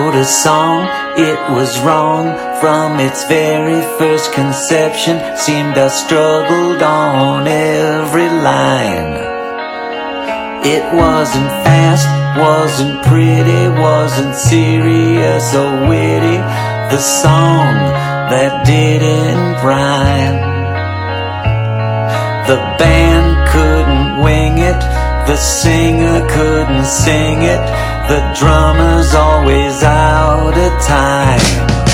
wrote a song, it was wrong from its very first conception. Seemed I struggled on every line. It wasn't fast, wasn't pretty, wasn't serious or witty. The song that didn't rhyme. The band couldn't wing it, the singer couldn't sing it, the drummer's always out of time.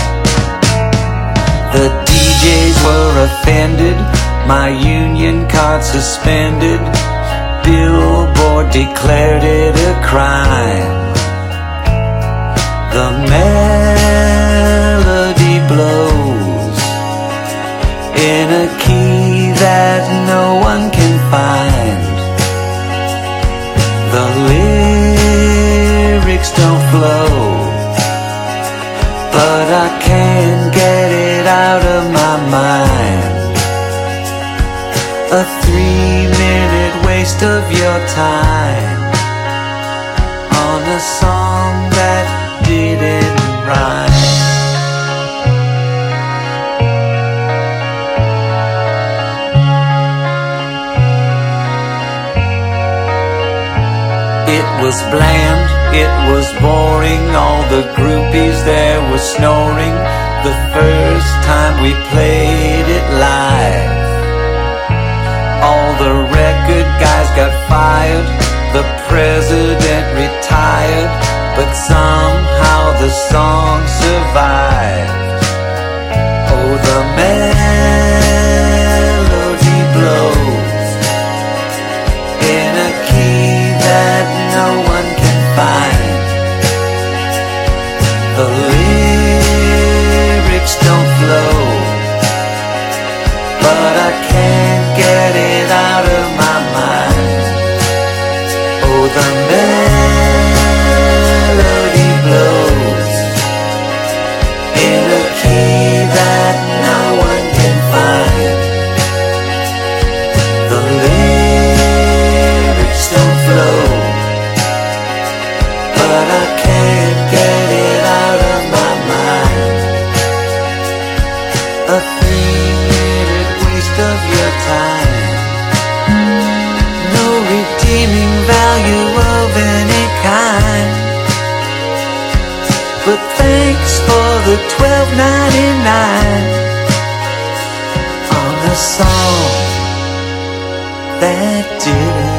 The DJs were offended, my union card suspended. Billboard declared it a crime. The melody blows in a key that no one can find. The lyrics don't flow, but I can't get it out of my mind. A 3-minute waste of your time on a song that didn't rhyme. It was bland, it was boring, all the groupies there were snoring. The first time we played it live, all the record guys got fired, the president retired, but somehow the song survived. Oh, the melody blows in a key that no one can find. The lyrics don't flow, but I can't get it out of my mind. Oh, the melody blows in a key that no one can find. The lyrics don't flow, but I can't get it out of my mind. A 3-minute waste of your time, no redeeming value of any kind. But thanks for the $12.99 on a song that didn't